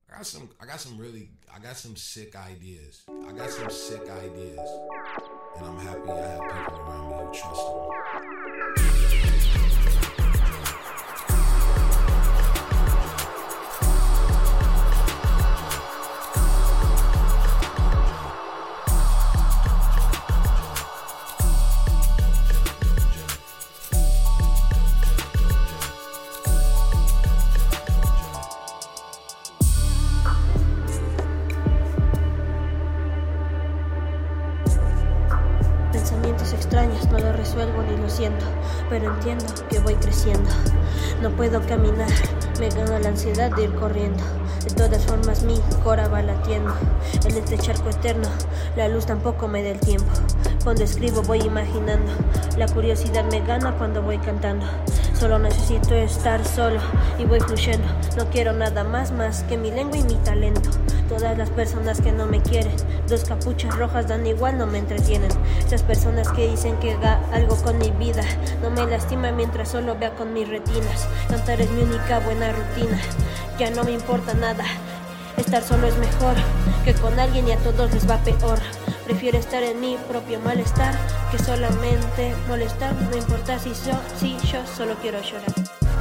I got some sick ideas. I got some sick ideas. And I'm happy I have people around me who trust them. Pensamientos extraños, no lo resuelvo ni lo siento, pero entiendo que voy creciendo. No puedo caminar, me gana la ansiedad de ir corriendo. De todas formas mi cora va latiendo. En este charco eterno, la luz tampoco me da el tiempo. Cuando escribo voy imaginando, la curiosidad me gana cuando voy cantando. Solo necesito estar solo y voy fluyendo. No quiero nada más que mi lengua y mi talento. Todas las personas que no me quieren, dos capuchas rojas dan igual, no me entretienen. Esas personas que dicen que haga algo con mi vida, no me lastima mientras solo vea con mis retinas. Cantar es mi única buena rutina, ya no me importa nada. Estar solo es mejor que con alguien y a todos les va peor. Prefiero estar en mi propio malestar que solamente molestar. No importa si yo solo quiero llorar.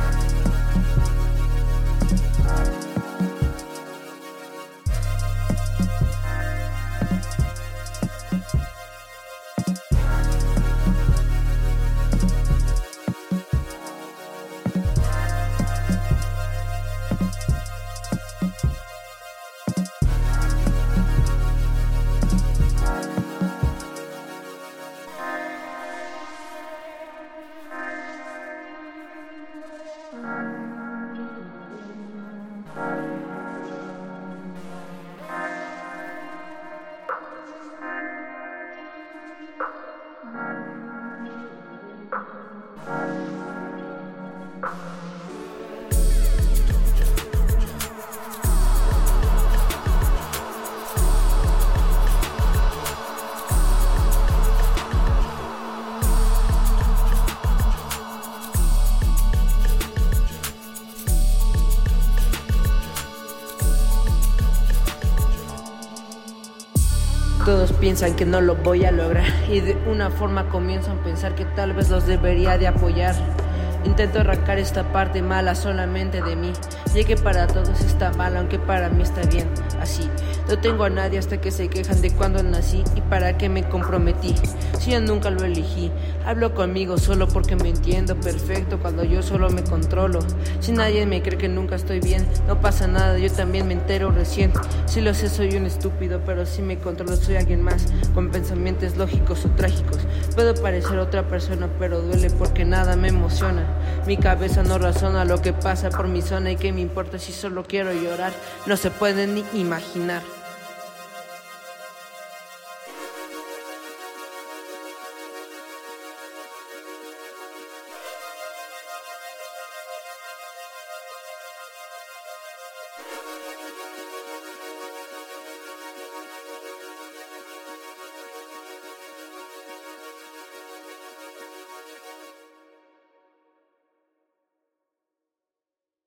Todos piensan que no lo voy a lograr y de una forma comienzan a pensar que tal vez los debería de apoyar. Intento arrancar esta parte mala solamente de mí, ya que para todos está mal, aunque para mí está bien. Así, no tengo a nadie hasta que se quejan de cuando nací y para qué me comprometí. Si yo nunca lo elegí, hablo conmigo solo porque me entiendo perfecto cuando yo solo me controlo. Si nadie me cree que nunca estoy bien, no pasa nada, yo también me entero recién. Si lo sé soy un estúpido, pero si me controlo soy alguien más, con pensamientos lógicos o trágicos. Puedo parecer otra persona, pero duele porque nada me emociona. Mi cabeza no razona lo que pasa por mi zona y qué me importa si solo quiero llorar. No se puede ni imaginar.